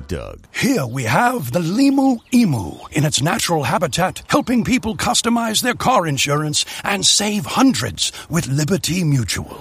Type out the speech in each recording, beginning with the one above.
Doug. Here we have the Limu Emu in its natural habitat, helping people customize their car insurance and save hundreds with Liberty Mutual.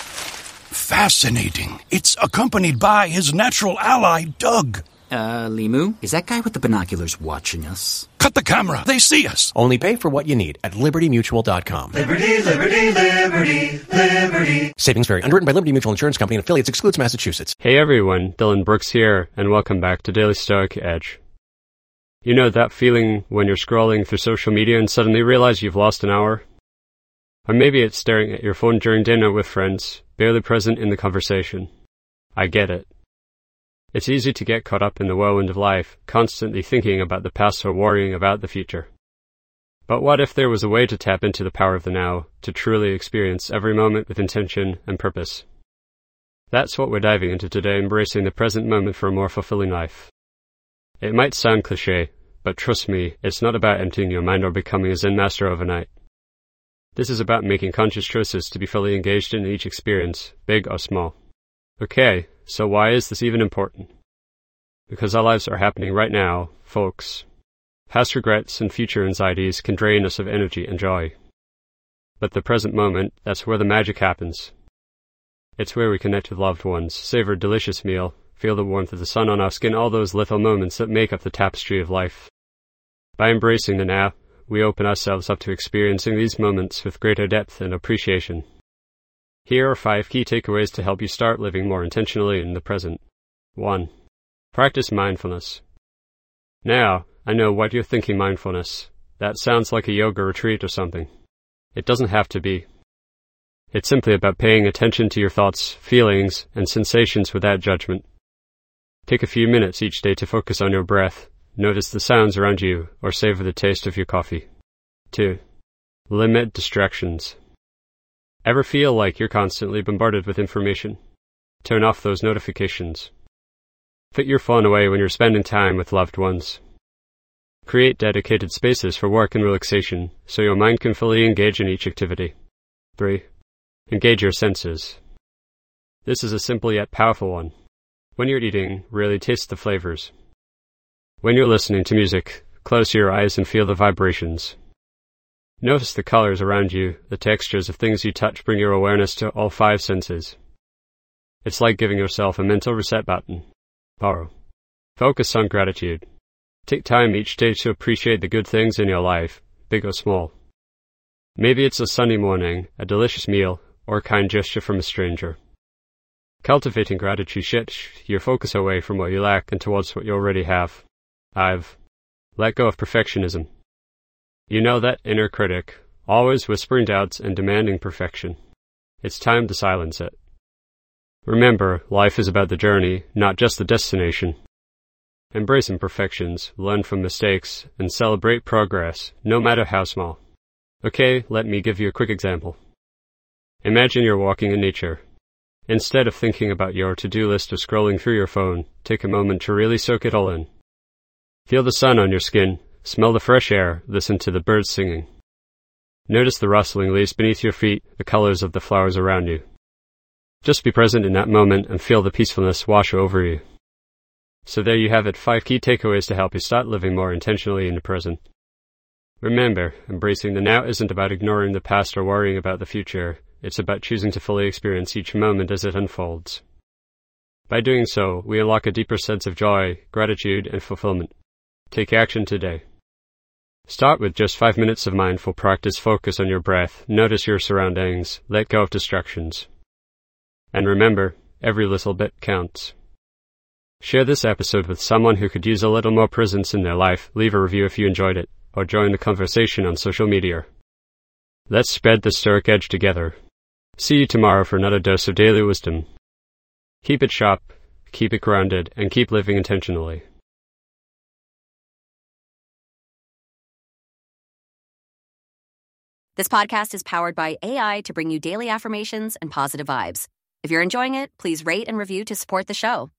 Fascinating. It's accompanied by his natural ally, Doug. Limu, is that guy with the binoculars watching us? Cut the camera. They see us. Only pay for what you need at LibertyMutual.com. Liberty, liberty, liberty, liberty. Savings vary. Underwritten by Liberty Mutual Insurance Company and affiliates. Excludes Massachusetts. Hey everyone, Dylan Brooks here, and welcome back to Daily Stoic Edge. You know that feeling when you're scrolling through social media and suddenly realize you've lost an hour? Or maybe it's staring at your phone during dinner with friends, barely present in the conversation. I get it. It's easy to get caught up in the whirlwind of life, constantly thinking about the past or worrying about the future. But what if there was a way to tap into the power of the now, to truly experience every moment with intention and purpose? That's what we're diving into today, embracing the present moment for a more fulfilling life. It might sound cliché, but trust me, it's not about emptying your mind or becoming a Zen master overnight. This is about making conscious choices to be fully engaged in each experience, big or small. Okay, so why is this even important? Because our lives are happening right now, folks. Past regrets and future anxieties can drain us of energy and joy. But the present moment, that's where the magic happens. It's where we connect with loved ones, savor a delicious meal, feel the warmth of the sun on our skin, all those little moments that make up the tapestry of life. By embracing the now, we open ourselves up to experiencing these moments with greater depth and appreciation. Here are 5 key takeaways to help you start living more intentionally in the present. 1. Practice mindfulness. Now, I know what you're thinking mindfulness. That sounds like a yoga retreat or something. It doesn't have to be. It's simply about paying attention to your thoughts, feelings, and sensations without judgment. Take a few minutes each day to focus on your breath, notice the sounds around you, or savor the taste of your coffee. 2. Limit distractions. Ever feel like you're constantly bombarded with information? Turn off those notifications. Put your phone away when you're spending time with loved ones. Create dedicated spaces for work and relaxation so your mind can fully engage in each activity. 3. Engage your senses. This is a simple yet powerful one. When you're eating, really taste the flavors. When you're listening to music, close your eyes and feel the vibrations. Notice the colors around you, the textures of things you touch. Bring your awareness to all 5 senses. It's like giving yourself a mental reset button. Borrow. Focus on gratitude. Take time each day to appreciate the good things in your life, big or small. Maybe it's a sunny morning, a delicious meal, or a kind gesture from a stranger. Cultivating gratitude shifts your focus away from what you lack and towards what you already have. 5. Let go of perfectionism. You know that inner critic, always whispering doubts and demanding perfection. It's time to silence it. Remember, life is about the journey, not just the destination. Embrace imperfections, learn from mistakes, and celebrate progress, no matter how small. Okay, let me give you a quick example. Imagine you're walking in nature. Instead of thinking about your to-do list or scrolling through your phone, take a moment to really soak it all in. Feel the sun on your skin. Smell the fresh air, listen to the birds singing. Notice the rustling leaves beneath your feet, the colors of the flowers around you. Just be present in that moment and feel the peacefulness wash over you. So there you have it, 5 key takeaways to help you start living more intentionally in the present. Remember, embracing the now isn't about ignoring the past or worrying about the future. It's about choosing to fully experience each moment as it unfolds. By doing so, we unlock a deeper sense of joy, gratitude, and fulfillment. Take action today. Start with just 5 minutes of mindful practice. Focus on your breath, notice your surroundings, let go of distractions. And remember, every little bit counts. Share this episode with someone who could use a little more presence in their life. Leave a review if you enjoyed it, or join the conversation on social media. Let's spread the Stoic Edge together. See you tomorrow for another dose of daily wisdom. Keep it sharp, keep it grounded, and keep living intentionally. This podcast is powered by AI to bring you daily affirmations and positive vibes. If you're enjoying it, please rate and review to support the show.